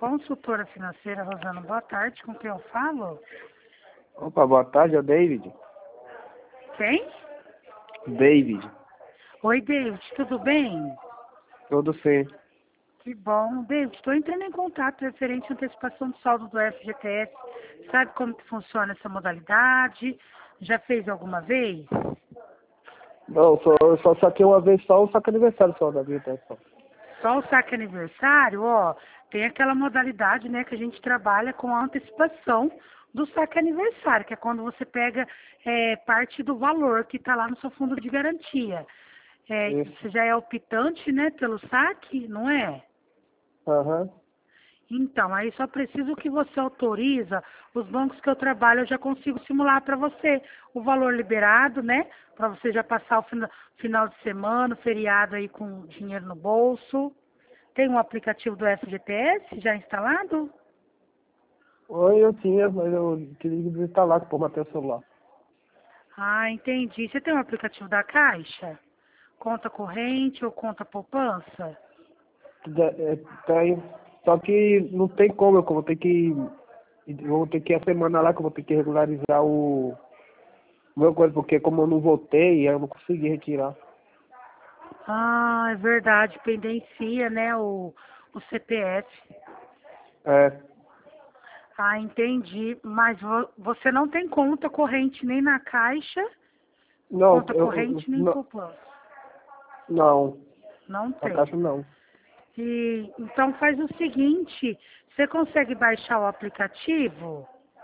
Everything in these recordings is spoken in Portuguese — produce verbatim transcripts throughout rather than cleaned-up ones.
Consultora financeira, Rosana, boa tarde. Com quem eu falo? Opa, boa tarde, é o David. Quem? David. Oi, David, tudo bem? Tudo sim. Que bom. David, estou entrando em contato referente à antecipação do saldo do F G T S. Sabe como que funciona essa modalidade? Já fez alguma vez? Não, só, eu só saquei uma vez só o saque aniversário só da minha atenção. Só o saque aniversário, ó, tem aquela modalidade, né, que a gente trabalha com a antecipação do saque aniversário, que é quando você pega é, parte do valor que está lá no seu fundo de garantia. É, Isso. você já é optante, né, pelo saque, não é? Aham. Então, aí só preciso que você autoriza, os bancos que eu trabalho, eu já consigo simular para você o valor liberado, né? Para você já passar o fina- final de semana, o feriado aí com dinheiro no bolso. Tem um aplicativo do F G T S já instalado? Oi, eu tinha, mas eu queria desinstalar para manter o celular. Ah, entendi. Você tem um aplicativo da Caixa? Conta corrente ou conta poupança? É, tem, só que não tem como, eu vou ter que. Eu vou ter que ir a semana lá que eu vou ter que regularizar o meu coisa, porque como eu não votei, eu não consegui retirar. Ah, é verdade, pendencia, né, o, o C P F. É. Ah, entendi. Mas vo- você não tem conta corrente nem na Caixa, Não, conta eu, eu- corrente nem não, poupança. não, Não a tem. caixa não. E, então faz o seguinte, você consegue baixar o aplicativo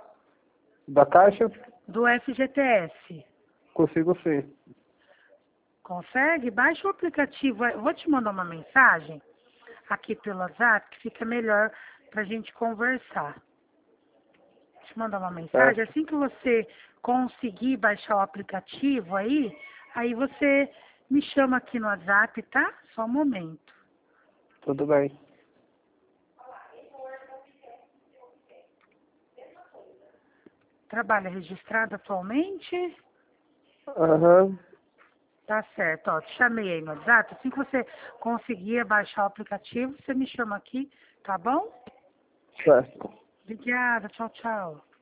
Da caixa, do F G T S? consigo sim. Consegue? Baixa o aplicativo. Eu vou te mandar uma mensagem aqui pelo WhatsApp que fica melhor para a gente conversar. Te mandar uma mensagem. Certo. Assim que você conseguir baixar o aplicativo aí, aí você me chama aqui no WhatsApp, tá? Só um momento. Tudo bem. Trabalha registrado atualmente? Aham. Tá certo, ó, te chamei aí no WhatsApp. Assim que você conseguir baixar o aplicativo, você me chama aqui, tá bom? Certo. Obrigada, tchau, tchau.